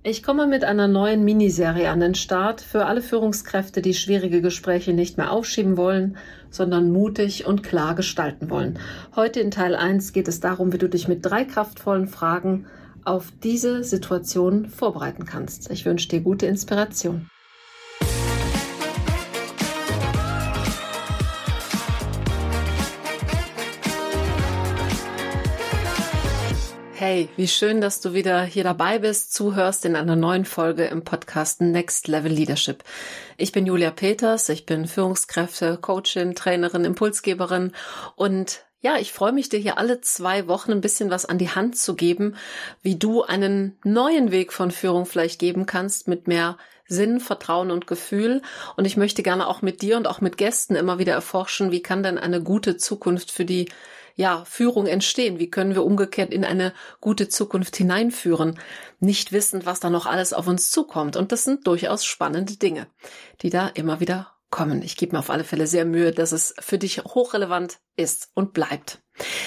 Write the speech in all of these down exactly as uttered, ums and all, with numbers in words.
Ich komme mit einer neuen Miniserie an den Start für alle Führungskräfte, die schwierige Gespräche nicht mehr aufschieben wollen, sondern mutig und klar gestalten wollen. Heute in Teil eins geht es darum, wie du dich mit drei kraftvollen Fragen auf diese Situation vorbereiten kannst. Ich wünsche dir gute Inspiration. Hey, wie schön, dass du wieder hier dabei bist, zuhörst in einer neuen Folge im Podcast Next Level Leadership. Ich bin Julia Peters, ich bin Führungskräfte, Coachin, Trainerin, Impulsgeberin und ja, ich freue mich, dir hier alle zwei Wochen ein bisschen was an die Hand zu geben, wie du einen neuen Weg von Führung vielleicht geben kannst mit mehr Sinn, Vertrauen und Gefühl. Und ich möchte gerne auch mit dir und auch mit Gästen immer wieder erforschen, wie kann denn eine gute Zukunft für die ja, Führung entstehen? Wie können wir umgekehrt in eine gute Zukunft hineinführen? Nicht wissend, was da noch alles auf uns zukommt. Und das sind durchaus spannende Dinge, die da immer wieder kommen. Ich gebe mir auf alle Fälle sehr Mühe, dass es für dich hochrelevant ist und bleibt.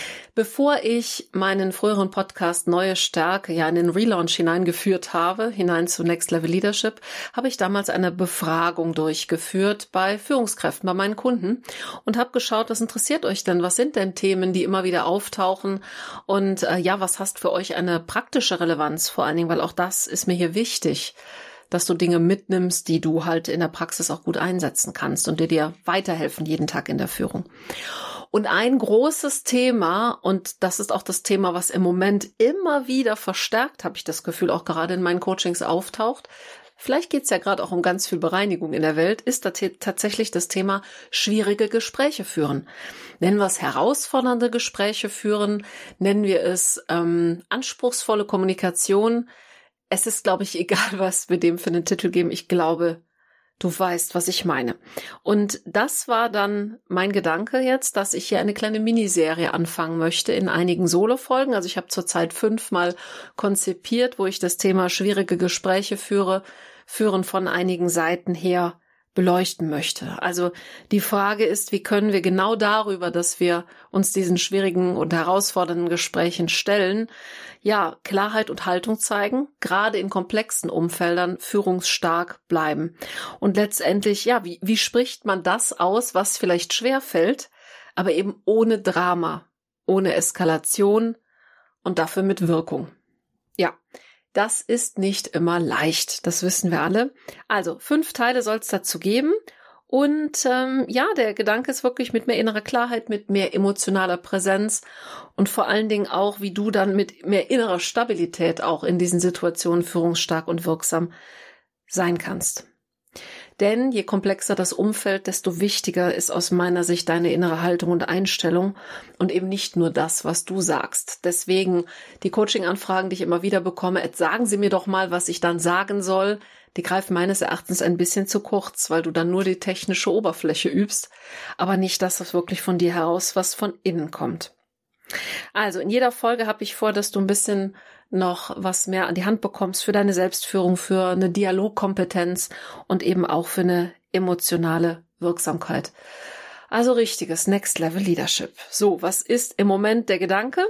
Bevor ich meinen früheren Podcast Neue Stärke ja in den Relaunch hineingeführt habe, hinein zu Next Level Leadership, habe ich damals eine Befragung durchgeführt bei Führungskräften, bei meinen Kunden und habe geschaut, was interessiert euch denn? Was sind denn Themen, die immer wieder auftauchen? Und äh, ja, was hast für euch eine praktische Relevanz vor allen Dingen, weil auch das ist mir hier wichtig, dass du Dinge mitnimmst, die du halt in der Praxis auch gut einsetzen kannst und die dir weiterhelfen jeden Tag in der Führung. Und ein großes Thema, und das ist auch das Thema, was im Moment immer wieder verstärkt, habe ich das Gefühl, auch gerade in meinen Coachings auftaucht, vielleicht geht es ja gerade auch um ganz viel Bereinigung in der Welt, ist da t- tatsächlich das Thema schwierige Gespräche führen. Nennen wir es herausfordernde Gespräche führen, nennen wir es ähm, anspruchsvolle Kommunikation. Es ist, glaube ich, egal, was wir dem für einen Titel geben. Ich glaube, du weißt, was ich meine. Und das war dann mein Gedanke jetzt, dass ich hier eine kleine Miniserie anfangen möchte in einigen Solo-Folgen. Also ich habe zurzeit fünfmal konzipiert, wo ich das Thema schwierige Gespräche führe, führen von einigen Seiten her beleuchten möchte. Also die Frage ist, wie können wir genau darüber, dass wir uns diesen schwierigen und herausfordernden Gesprächen stellen, ja, Klarheit und Haltung zeigen, gerade in komplexen Umfeldern führungsstark bleiben. Und letztendlich, ja, wie, wie spricht man das aus, was vielleicht schwer fällt, aber eben ohne Drama, ohne Eskalation und dafür mit Wirkung. Ja. Das ist nicht immer leicht, das wissen wir alle. Also fünf Teile soll es dazu geben und ähm, ja, der Gedanke ist wirklich mit mehr innerer Klarheit, mit mehr emotionaler Präsenz und vor allen Dingen auch, wie du dann mit mehr innerer Stabilität auch in diesen Situationen führungsstark und wirksam sein kannst. Denn je komplexer das Umfeld, desto wichtiger ist aus meiner Sicht deine innere Haltung und Einstellung und eben nicht nur das, was du sagst. Deswegen die Coaching-Anfragen, die ich immer wieder bekomme, jetzt sagen Sie mir doch mal, was ich dann sagen soll, die greifen meines Erachtens ein bisschen zu kurz, weil du dann nur die technische Oberfläche übst, aber nicht das, was wirklich von dir heraus, was von innen kommt. Also in jeder Folge habe ich vor, dass du ein bisschen noch was mehr an die Hand bekommst für deine Selbstführung, für eine Dialogkompetenz und eben auch für eine emotionale Wirksamkeit. Also richtiges Next Level Leadership. So, was ist im Moment der Gedanke?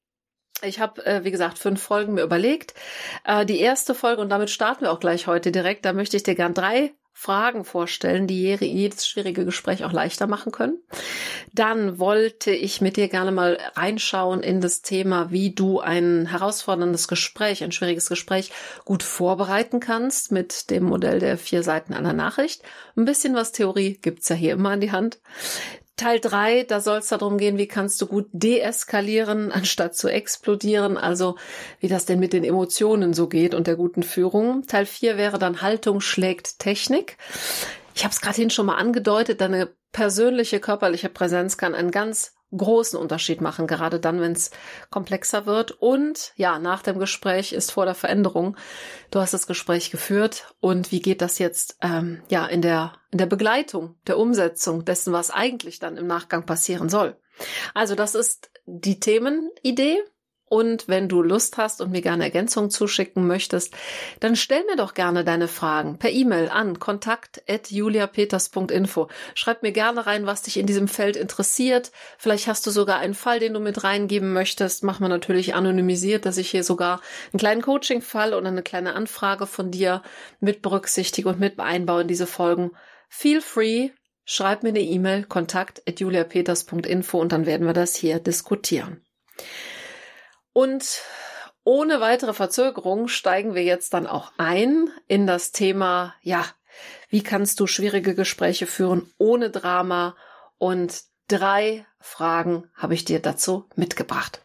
Ich habe, äh, wie gesagt, fünf Folgen mir überlegt. Äh, die erste Folge, und damit starten wir auch gleich heute direkt, da möchte ich dir gern drei Fragen vorstellen, die jedes schwierige Gespräch auch leichter machen können. Dann wollte ich mit dir gerne mal reinschauen in das Thema, wie du ein herausforderndes Gespräch, ein schwieriges Gespräch gut vorbereiten kannst mit dem Modell der vier Seiten einer Nachricht. Ein bisschen was Theorie gibt's ja hier immer an die Hand. Teil drei, da soll es darum gehen, wie kannst du gut deeskalieren, anstatt zu explodieren, also wie das denn mit den Emotionen so geht und der guten Führung. Teil vier wäre dann Haltung schlägt Technik. Ich habe es gerade hin schon mal angedeutet, deine persönliche körperliche Präsenz kann einen ganz großen Unterschied machen, gerade dann, wenn es komplexer wird. Und ja, nach dem Gespräch ist vor der Veränderung. Du hast das Gespräch geführt und wie geht das jetzt ähm, ja in der in der Begleitung, der Umsetzung dessen, was eigentlich dann im Nachgang passieren soll. Also das ist die Themenidee. Und wenn du Lust hast und mir gerne Ergänzungen zuschicken möchtest, dann stell mir doch gerne deine Fragen per E-Mail an kontakt at julia peters punkt info. Schreib mir gerne rein, was dich in diesem Feld interessiert. Vielleicht hast du sogar einen Fall, den du mit reingeben möchtest. Mach mal natürlich anonymisiert, dass ich hier sogar einen kleinen Coaching-Fall oder eine kleine Anfrage von dir mit berücksichtige und mit einbaue in diese Folgen. Feel free, schreib mir eine E-Mail kontakt at julia peters punkt info und dann werden wir das hier diskutieren. Und ohne weitere Verzögerung steigen wir jetzt dann auch ein in das Thema, ja, wie kannst du schwierige Gespräche führen ohne Drama? Und drei Fragen habe ich dir dazu mitgebracht.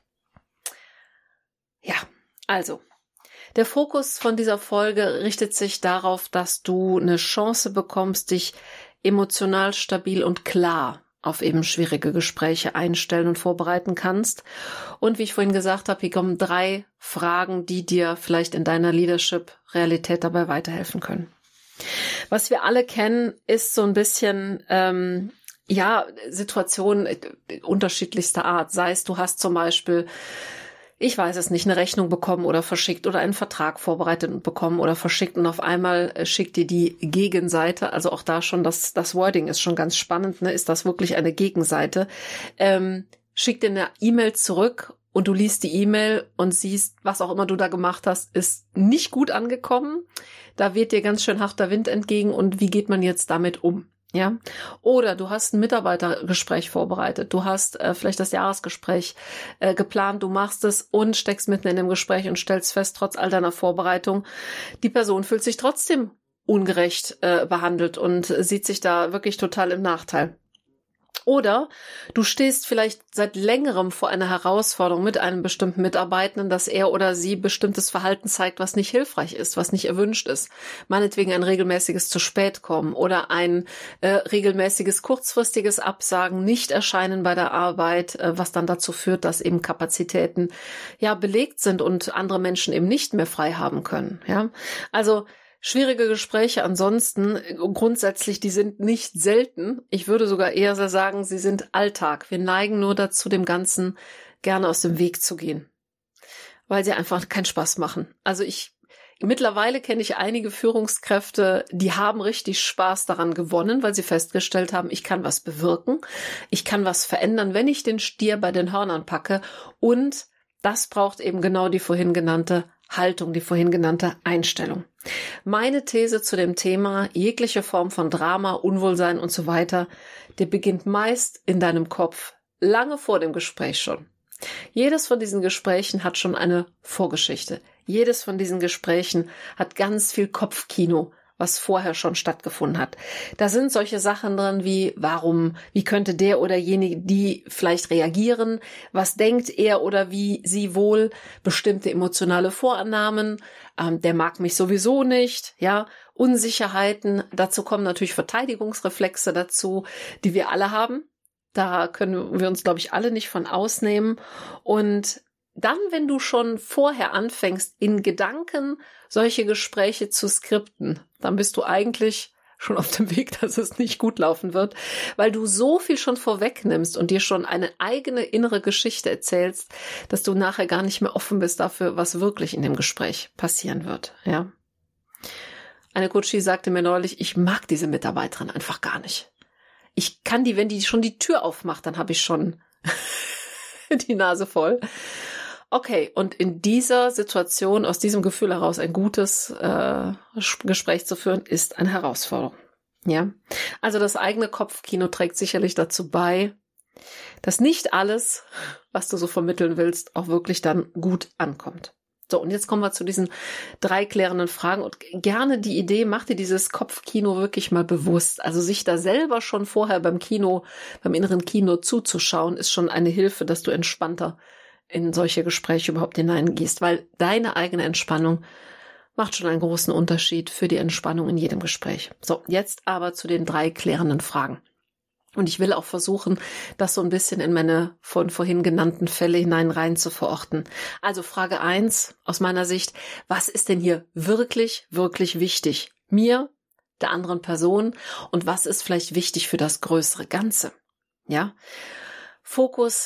Ja, also, der Fokus von dieser Folge richtet sich darauf, dass du eine Chance bekommst, dich emotional stabil und klar auf eben schwierige Gespräche einstellen und vorbereiten kannst. Und wie ich vorhin gesagt habe, hier kommen drei Fragen, die dir vielleicht in deiner Leadership-Realität dabei weiterhelfen können. Was wir alle kennen, ist so ein bisschen, ähm, ja, Situationen unterschiedlichster Art. Sei es, du hast zum Beispiel, ich weiß es nicht, eine Rechnung bekommen oder verschickt oder einen Vertrag vorbereitet und bekommen oder verschickt und auf einmal schickt dir die Gegenseite, also auch da schon das, das Wording ist schon ganz spannend, ne? Ist das wirklich eine Gegenseite? Ähm, schickt dir eine E-Mail zurück und du liest die E-Mail und siehst, was auch immer du da gemacht hast, ist nicht gut angekommen. Da weht dir ganz schön harter Wind entgegen und wie geht man jetzt damit um? Ja, oder du hast ein Mitarbeitergespräch vorbereitet, du hast äh, vielleicht das Jahresgespräch äh, geplant, du machst es und steckst mitten in dem Gespräch und stellst fest, trotz all deiner Vorbereitung, die Person fühlt sich trotzdem ungerecht äh, behandelt und sieht sich da wirklich total im Nachteil. Oder du stehst vielleicht seit längerem vor einer Herausforderung mit einem bestimmten Mitarbeitenden, dass er oder sie bestimmtes Verhalten zeigt, was nicht hilfreich ist, was nicht erwünscht ist. Meinetwegen ein regelmäßiges zu spät kommen oder ein äh, regelmäßiges kurzfristiges Absagen, nicht erscheinen bei der Arbeit, äh, was dann dazu führt, dass eben Kapazitäten ja belegt sind und andere Menschen eben nicht mehr frei haben können. Ja, also schwierige Gespräche ansonsten, grundsätzlich, die sind nicht selten. Ich würde sogar eher sagen, sie sind Alltag. Wir neigen nur dazu, dem Ganzen gerne aus dem Weg zu gehen, weil sie einfach keinen Spaß machen. Also ich, mittlerweile kenne ich einige Führungskräfte, die haben richtig Spaß daran gewonnen, weil sie festgestellt haben, ich kann was bewirken, ich kann was verändern, wenn ich den Stier bei den Hörnern packe. Und das braucht eben genau die vorhin genannte Haltung, die vorhin genannte Einstellung. Meine These zu dem Thema, jegliche Form von Drama, Unwohlsein und so weiter, der beginnt meist in deinem Kopf, lange vor dem Gespräch schon. Jedes von diesen Gesprächen hat schon eine Vorgeschichte. Jedes von diesen Gesprächen hat ganz viel Kopfkino, was vorher schon stattgefunden hat. Da sind solche Sachen drin wie, warum, wie könnte der oder jenige die vielleicht reagieren? Was denkt er oder wie sie wohl? Bestimmte emotionale Vorannahmen, ähm, der mag mich sowieso nicht, ja, Unsicherheiten. Dazu kommen natürlich Verteidigungsreflexe dazu, die wir alle haben. Da können wir uns, glaube ich, alle nicht von ausnehmen. Und dann, wenn du schon vorher anfängst, in Gedanken solche Gespräche zu skripten, dann bist du eigentlich schon auf dem Weg, dass es nicht gut laufen wird, weil du so viel schon vorwegnimmst und dir schon eine eigene innere Geschichte erzählst, dass du nachher gar nicht mehr offen bist dafür, was wirklich in dem Gespräch passieren wird. Ja. Eine Coachie sagte mir neulich, ich mag diese Mitarbeiterin einfach gar nicht. Ich kann die, wenn die schon die Tür aufmacht, dann habe ich schon die Nase voll. Okay, und in dieser Situation, aus diesem Gefühl heraus ein gutes äh, Gespräch zu führen, ist eine Herausforderung. Ja, also das eigene Kopfkino trägt sicherlich dazu bei, dass nicht alles, was du so vermitteln willst, auch wirklich dann gut ankommt. So, und jetzt kommen wir zu diesen drei klärenden Fragen und gerne die Idee, mach dir dieses Kopfkino wirklich mal bewusst. Also sich da selber schon vorher beim Kino, beim inneren Kino zuzuschauen, ist schon eine Hilfe, dass du entspannter in solche Gespräche überhaupt hineingehst, weil deine eigene Entspannung macht schon einen großen Unterschied für die Entspannung in jedem Gespräch. So, jetzt aber zu den drei klärenden Fragen. Und ich will auch versuchen, das so ein bisschen in meine von vorhin genannten Fälle hinein rein zu verorten. Also Frage eins aus meiner Sicht, was ist denn hier wirklich, wirklich wichtig? Mir, der anderen Person und was ist vielleicht wichtig für das größere Ganze? Ja, Fokus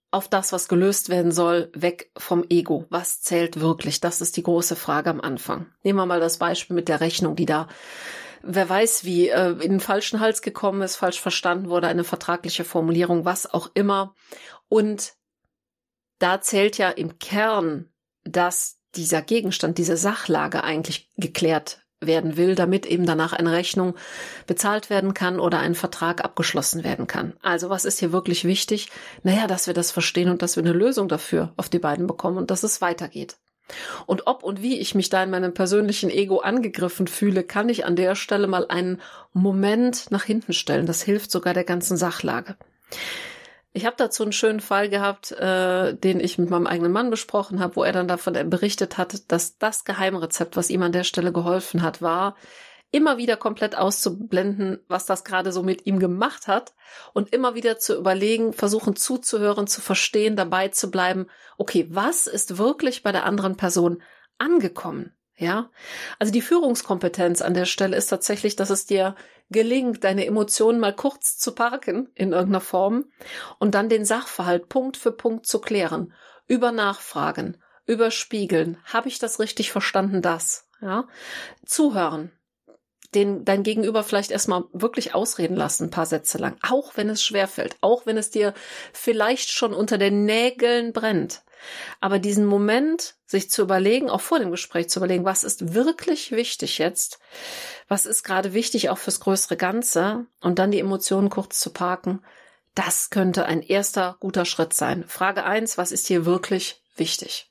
auf das, was gelöst werden soll, weg vom Ego. Was zählt wirklich? Das ist die große Frage am Anfang. Nehmen wir mal das Beispiel mit der Rechnung, die da, wer weiß wie, äh, in den falschen Hals gekommen ist, falsch verstanden wurde, eine vertragliche Formulierung, was auch immer. Und da zählt ja im Kern, dass dieser Gegenstand, diese Sachlage eigentlich geklärt werden will, damit eben danach eine Rechnung bezahlt werden kann oder ein Vertrag abgeschlossen werden kann. Also was ist hier wirklich wichtig? Naja, dass wir das verstehen und dass wir eine Lösung dafür auf die beiden bekommen und dass es weitergeht. Und ob und wie ich mich da in meinem persönlichen Ego angegriffen fühle, kann ich an der Stelle mal einen Moment nach hinten stellen. Das hilft sogar der ganzen Sachlage. Ich habe dazu einen schönen Fall gehabt, äh, den ich mit meinem eigenen Mann besprochen habe, wo er dann davon berichtet hat, dass das Geheimrezept, was ihm an der Stelle geholfen hat, war, immer wieder komplett auszublenden, was das gerade so mit ihm gemacht hat und immer wieder zu überlegen, versuchen zuzuhören, zu verstehen, dabei zu bleiben, okay, was ist wirklich bei der anderen Person angekommen? Ja, also die Führungskompetenz an der Stelle ist tatsächlich, dass es dir gelingt, deine Emotionen mal kurz zu parken in irgendeiner Form und dann den Sachverhalt Punkt für Punkt zu klären, über Nachfragen, über Spiegeln. Habe ich das richtig verstanden, das? Ja, zuhören, den dein Gegenüber vielleicht erstmal wirklich ausreden lassen, ein paar Sätze lang, auch wenn es schwerfällt, auch wenn es dir vielleicht schon unter den Nägeln brennt. Aber diesen Moment, sich zu überlegen, auch vor dem Gespräch zu überlegen, was ist wirklich wichtig jetzt, was ist gerade wichtig auch fürs größere Ganze und dann die Emotionen kurz zu parken, das könnte ein erster guter Schritt sein. Frage eins, was ist hier wirklich wichtig?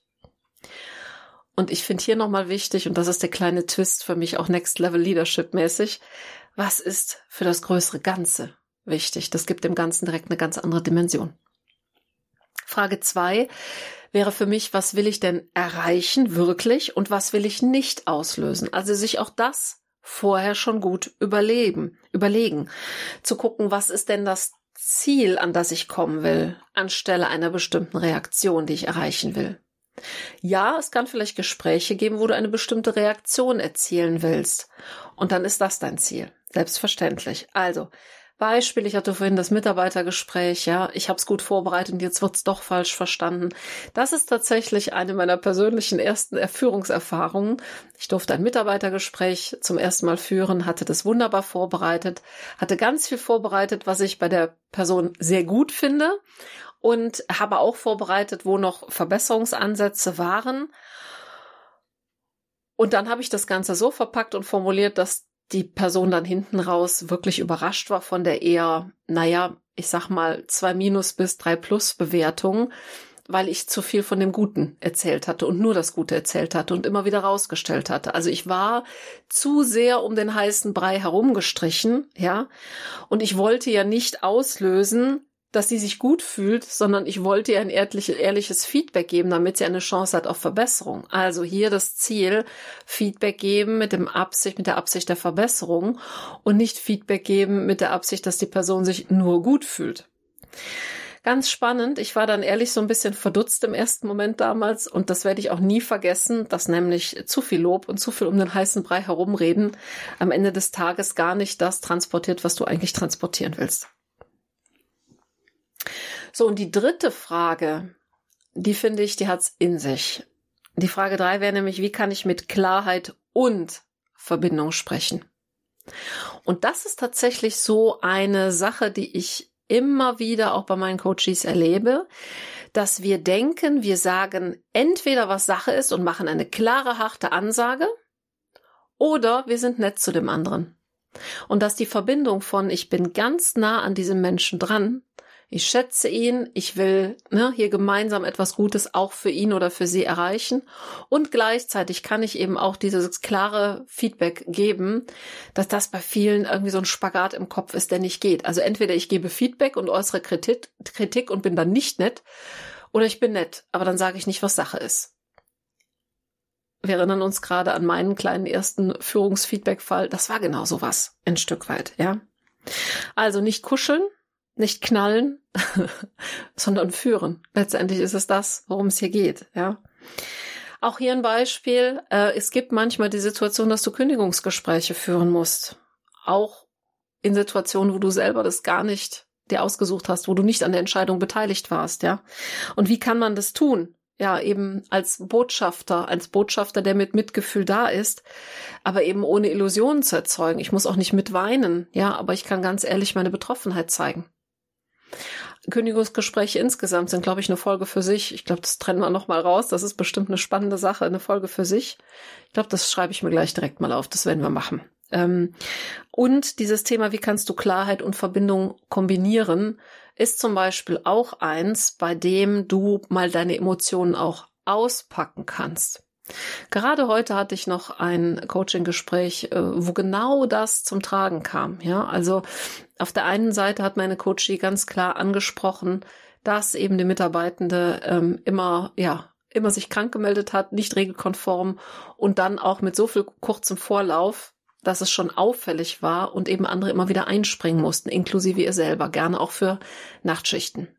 Und ich finde hier nochmal wichtig, und das ist der kleine Twist für mich auch Next Level Leadership mäßig, was ist für das größere Ganze wichtig? Das gibt dem Ganzen direkt eine ganz andere Dimension. Frage zwei wäre für mich, was will ich denn erreichen wirklich und was will ich nicht auslösen? Also sich auch das vorher schon gut überlegen, überlegen, zu gucken, was ist denn das Ziel, an das ich kommen will, anstelle einer bestimmten Reaktion, die ich erreichen will. Ja, es kann vielleicht Gespräche geben, wo du eine bestimmte Reaktion erzielen willst. Und dann ist das dein Ziel. Selbstverständlich. Also, Beispiel, ich hatte vorhin das Mitarbeitergespräch, ja, ich habe es gut vorbereitet und jetzt wird's doch falsch verstanden. Das ist tatsächlich eine meiner persönlichen ersten Führungserfahrungen. Ich durfte ein Mitarbeitergespräch zum ersten Mal führen, hatte das wunderbar vorbereitet, hatte ganz viel vorbereitet, was ich bei der Person sehr gut finde und habe auch vorbereitet, wo noch Verbesserungsansätze waren. Und dann habe ich das Ganze so verpackt und formuliert, dass die Person dann hinten raus wirklich überrascht war von der eher, naja, ich sag mal, zwei Minus bis drei Plus Bewertung, weil ich zu viel von dem Guten erzählt hatte und nur das Gute erzählt hatte und immer wieder rausgestellt hatte. Also ich war zu sehr um den heißen Brei herumgestrichen, ja, und ich wollte ja nicht auslösen, dass sie sich gut fühlt, sondern ich wollte ihr ein ehrlich, ehrliches Feedback geben, damit sie eine Chance hat auf Verbesserung. Also hier das Ziel, Feedback geben mit dem Absicht, mit der Absicht der Verbesserung und nicht Feedback geben mit der Absicht, dass die Person sich nur gut fühlt. Ganz spannend. Ich war dann ehrlich so ein bisschen verdutzt im ersten Moment damals und das werde ich auch nie vergessen, dass nämlich zu viel Lob und zu viel um den heißen Brei herumreden am Ende des Tages gar nicht das transportiert, was du eigentlich transportieren willst. So, und die dritte Frage, die finde ich, die hat's in sich. Die Frage drei wäre nämlich, wie kann ich mit Klarheit und Verbindung sprechen? Und das ist tatsächlich so eine Sache, die ich immer wieder auch bei meinen Coaches erlebe, dass wir denken, wir sagen entweder, was Sache ist und machen eine klare, harte Ansage, oder wir sind nett zu dem anderen. Und dass die Verbindung von, ich bin ganz nah an diesem Menschen dran, ich schätze ihn, ich will ne, hier gemeinsam etwas Gutes auch für ihn oder für sie erreichen und gleichzeitig kann ich eben auch dieses klare Feedback geben, dass das bei vielen irgendwie so ein Spagat im Kopf ist, der nicht geht. Also entweder ich gebe Feedback und äußere Kritik, Kritik und bin dann nicht nett oder ich bin nett, aber dann sage ich nicht, was Sache ist. Wir erinnern uns gerade an meinen kleinen ersten Führungsfeedback-Fall. Das war genau sowas, ein Stück weit, ja. Also nicht kuscheln, nicht knallen, sondern führen. Letztendlich ist es das, worum es hier geht, ja. Auch hier ein Beispiel. Äh, es gibt manchmal die Situation, dass du Kündigungsgespräche führen musst. Auch in Situationen, wo du selber das gar nicht dir ausgesucht hast, wo du nicht an der Entscheidung beteiligt warst, ja. Und wie kann man das tun? Ja, eben als Botschafter, als Botschafter, der mit Mitgefühl da ist, aber eben ohne Illusionen zu erzeugen. Ich muss auch nicht mitweinen, ja, aber ich kann ganz ehrlich meine Betroffenheit zeigen. Kündigungsgespräche insgesamt sind, glaube ich, eine Folge für sich. Ich glaube, das trennen wir nochmal raus. Das ist bestimmt eine spannende Sache, eine Folge für sich. Ich glaube, das schreibe ich mir gleich direkt mal auf. Das werden wir machen. Ähm, und dieses Thema, wie kannst du Klarheit und Verbindung kombinieren, ist zum Beispiel auch eins, bei dem du mal deine Emotionen auch auspacken kannst. Gerade heute hatte ich noch ein Coaching-Gespräch, wo genau das zum Tragen kam. Ja, also auf der einen Seite hat meine Coachie ganz klar angesprochen, dass eben die Mitarbeitende ähm, immer, ja, immer sich krank gemeldet hat, nicht regelkonform und dann auch mit so viel kurzem Vorlauf, dass es schon auffällig war und eben andere immer wieder einspringen mussten, inklusive ihr selber, gerne auch für Nachtschichten.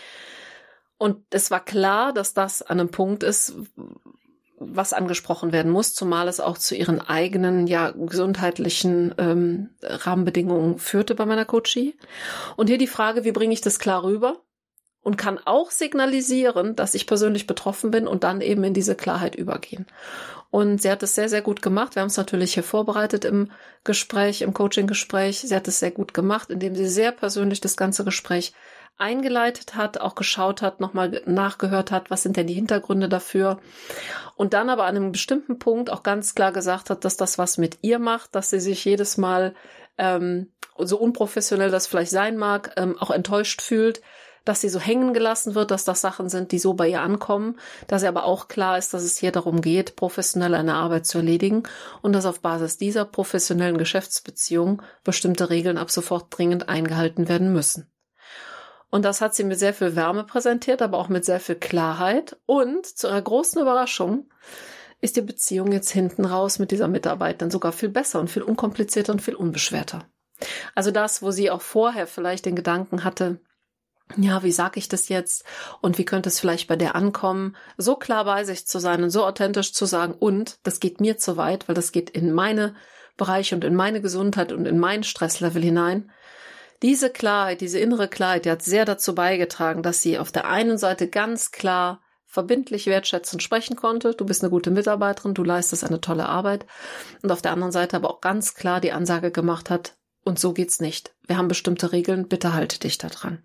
Und es war klar, dass das an einem Punkt ist, was angesprochen werden muss, zumal es auch zu ihren eigenen, ja, gesundheitlichen ähm, Rahmenbedingungen führte bei meiner Coachie. Und hier die Frage, wie bringe ich das klar rüber? Und kann auch signalisieren, dass ich persönlich betroffen bin und dann eben in diese Klarheit übergehen. Und sie hat es sehr, sehr gut gemacht. Wir haben es natürlich hier vorbereitet im Gespräch, im Coaching-Gespräch. Sie hat es sehr gut gemacht, indem sie sehr persönlich das ganze Gespräch eingeleitet hat, auch geschaut hat, nochmal nachgehört hat, was sind denn die Hintergründe dafür. Und dann aber an einem bestimmten Punkt auch ganz klar gesagt hat, dass das was mit ihr macht, dass sie sich jedes Mal, ähm, so unprofessionell das vielleicht sein mag, ähm, auch enttäuscht fühlt, dass sie so hängen gelassen wird, dass das Sachen sind, die so bei ihr ankommen, dass ihr aber auch klar ist, dass es hier darum geht, professionell eine Arbeit zu erledigen und dass auf Basis dieser professionellen Geschäftsbeziehung bestimmte Regeln ab sofort dringend eingehalten werden müssen. Und das hat sie mit sehr viel Wärme präsentiert, aber auch mit sehr viel Klarheit. Und zu ihrer großen Überraschung ist die Beziehung jetzt hinten raus mit dieser Mitarbeiterin sogar viel besser und viel unkomplizierter und viel unbeschwerter. Also das, wo sie auch vorher vielleicht den Gedanken hatte, ja, wie sage ich das jetzt und wie könnte es vielleicht bei der ankommen, so klar bei sich zu sein und so authentisch zu sagen, und das geht mir zu weit, weil das geht in meine Bereiche und in meine Gesundheit und in mein Stresslevel hinein. Diese Klarheit, diese innere Klarheit, die hat sehr dazu beigetragen, dass sie auf der einen Seite ganz klar verbindlich wertschätzend sprechen konnte. Du bist eine gute Mitarbeiterin, du leistest eine tolle Arbeit. Und auf der anderen Seite aber auch ganz klar die Ansage gemacht hat, und so geht's nicht. Wir haben bestimmte Regeln, bitte halte dich da dran.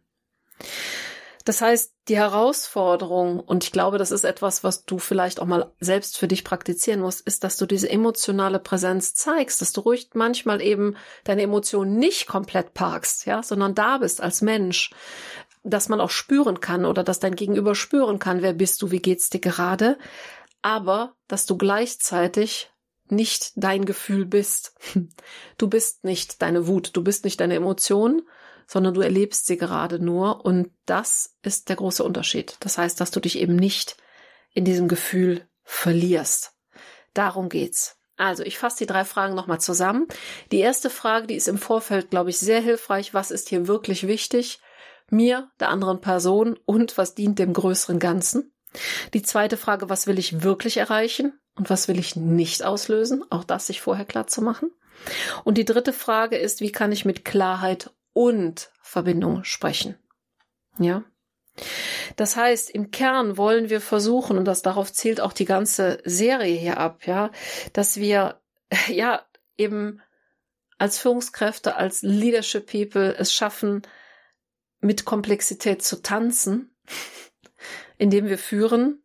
Das heißt, die Herausforderung, und ich glaube, das ist etwas, was du vielleicht auch mal selbst für dich praktizieren musst, ist, dass du diese emotionale Präsenz zeigst, dass du ruhig manchmal eben deine Emotionen nicht komplett parkst, ja, sondern da bist als Mensch, dass man auch spüren kann oder dass dein Gegenüber spüren kann, wer bist du, wie geht's dir gerade, aber dass du gleichzeitig nicht dein Gefühl bist. Du bist nicht deine Wut, du bist nicht deine Emotionen, sondern du erlebst sie gerade nur, und das ist der große Unterschied. Das heißt, dass du dich eben nicht in diesem Gefühl verlierst. Darum geht's. Also, ich fasse die drei Fragen nochmal zusammen. Die erste Frage, die ist im Vorfeld, glaube ich, sehr hilfreich. Was ist hier wirklich wichtig? Mir, der anderen Person, und was dient dem größeren Ganzen? Die zweite Frage, was will ich wirklich erreichen und was will ich nicht auslösen? Auch das sich vorher klar zu machen. Und die dritte Frage ist, wie kann ich mit Klarheit und Verbindung sprechen? Ja. Das heißt, im Kern wollen wir versuchen, und das darauf zielt auch die ganze Serie hier ab, ja, dass wir, ja, eben als Führungskräfte, als Leadership People es schaffen, mit Komplexität zu tanzen, indem wir führen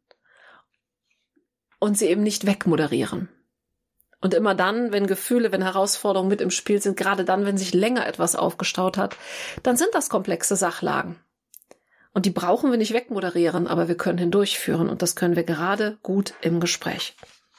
und sie eben nicht wegmoderieren. Und immer dann, wenn Gefühle, wenn Herausforderungen mit im Spiel sind, gerade dann, wenn sich länger etwas aufgestaut hat, dann sind das komplexe Sachlagen. Und die brauchen wir nicht wegmoderieren, aber wir können hindurchführen, und das können wir gerade gut im Gespräch.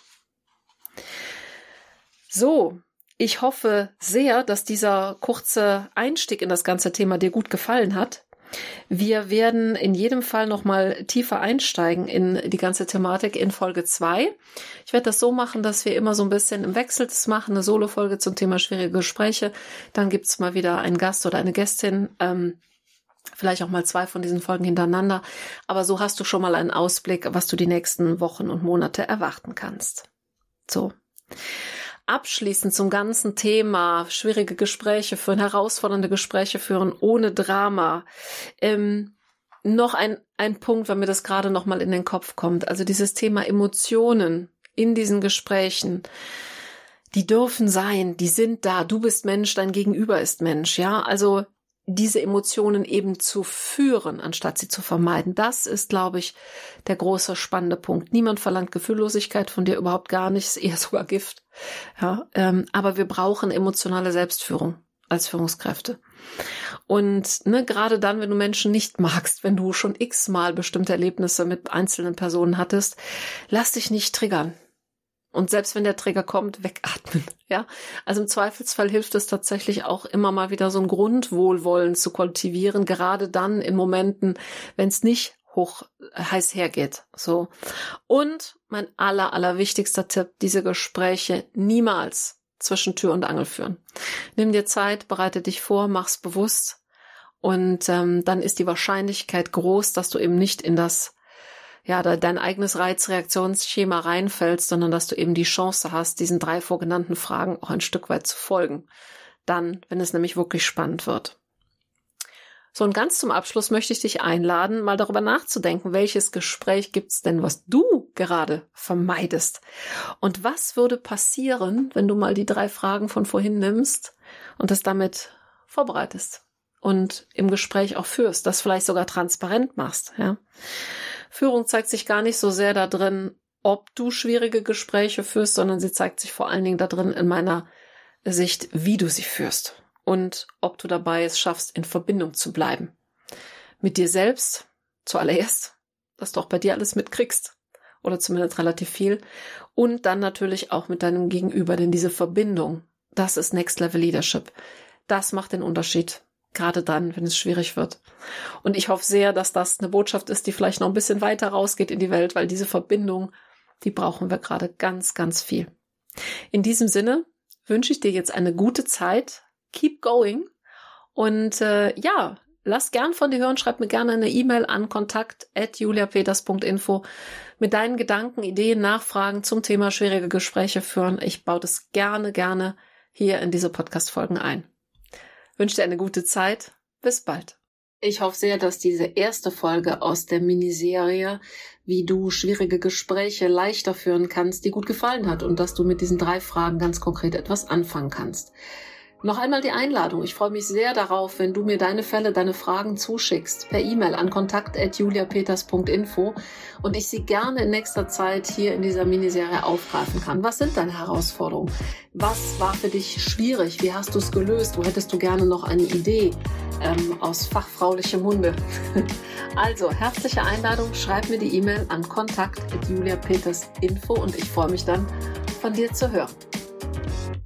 So, ich hoffe sehr, dass dieser kurze Einstieg in das ganze Thema dir gut gefallen hat. Wir werden in jedem Fall nochmal tiefer einsteigen in die ganze Thematik in Folge zwei. Ich werde das so machen, dass wir immer so ein bisschen im Wechsel das machen, eine Solo-Folge zum Thema schwierige Gespräche. Dann gibt's mal wieder einen Gast oder eine Gästin, ähm, vielleicht auch mal zwei von diesen Folgen hintereinander. Aber so hast du schon mal einen Ausblick, was du die nächsten Wochen und Monate erwarten kannst. So. abschließend zum ganzen Thema schwierige Gespräche führen, herausfordernde Gespräche führen, ohne Drama. Ähm, noch ein, ein Punkt, weil mir das gerade noch mal in den Kopf kommt. Also dieses Thema Emotionen in diesen Gesprächen, die dürfen sein, die sind da. Du bist Mensch, dein Gegenüber ist Mensch, ja. Also diese Emotionen eben zu führen, anstatt sie zu vermeiden. Das ist, glaube ich, der große spannende Punkt. Niemand verlangt Gefühllosigkeit von dir, überhaupt gar nicht, ist eher sogar Gift. Ja, ähm, aber wir brauchen emotionale Selbstführung als Führungskräfte. Und ne, gerade dann, wenn du Menschen nicht magst, wenn du schon x-mal bestimmte Erlebnisse mit einzelnen Personen hattest, lass dich nicht triggern. Und selbst wenn der Trigger kommt, wegatmen, ja. Also im Zweifelsfall hilft es tatsächlich auch immer mal wieder so ein Grundwohlwollen zu kultivieren, gerade dann in Momenten, wenn es nicht hoch heiß hergeht, so. Und mein aller, aller wichtigster Tipp, diese Gespräche niemals zwischen Tür und Angel führen. Nimm dir Zeit, bereite dich vor, mach's bewusst und ähm, dann ist die Wahrscheinlichkeit groß, dass du eben nicht in das ja, da dein eigenes Reizreaktionsschema reinfällst, sondern dass du eben die Chance hast, diesen drei vorgenannten Fragen auch ein Stück weit zu folgen. Dann, wenn es nämlich wirklich spannend wird. So, und ganz zum Abschluss möchte ich dich einladen, mal darüber nachzudenken, welches Gespräch gibt's denn, was du gerade vermeidest? Und was würde passieren, wenn du mal die drei Fragen von vorhin nimmst und das damit vorbereitest und im Gespräch auch führst, das vielleicht sogar transparent machst, ja? Führung zeigt sich gar nicht so sehr da drin, ob du schwierige Gespräche führst, sondern sie zeigt sich vor allen Dingen da drin in meiner Sicht, wie du sie führst und ob du dabei es schaffst, in Verbindung zu bleiben. Mit dir selbst zuallererst, dass du auch bei dir alles mitkriegst oder zumindest relativ viel und dann natürlich auch mit deinem Gegenüber, denn diese Verbindung, das ist Next Level Leadership. Das macht den Unterschied. Gerade dann, wenn es schwierig wird. Und ich hoffe sehr, dass das eine Botschaft ist, die vielleicht noch ein bisschen weiter rausgeht in die Welt, weil diese Verbindung, die brauchen wir gerade ganz, ganz viel. In diesem Sinne wünsche ich dir jetzt eine gute Zeit. Keep going. Und äh, ja, lass gern von dir hören. Schreib mir gerne eine E-Mail an kontakt at juliapeters punkt info mit deinen Gedanken, Ideen, Nachfragen zum Thema schwierige Gespräche führen. Ich baue das gerne, gerne hier in diese Podcast-Folgen ein. Wünsche dir eine gute Zeit. Bis bald. Ich hoffe sehr, dass diese erste Folge aus der Miniserie, wie du schwierige Gespräche leichter führen kannst, dir gut gefallen hat und dass du mit diesen drei Fragen ganz konkret etwas anfangen kannst. Noch einmal die Einladung. Ich freue mich sehr darauf, wenn du mir deine Fälle, deine Fragen zuschickst per E-Mail an kontakt at juliapeters punkt info und ich sie gerne in nächster Zeit hier in dieser Miniserie aufgreifen kann. Was sind deine Herausforderungen? Was war für dich schwierig? Wie hast du es gelöst? Wo hättest du gerne noch eine Idee ähm, aus fachfraulichem Munde? Also, herzliche Einladung. Schreib mir die E-Mail an kontakt at juliapeters punkt info und ich freue mich dann, von dir zu hören.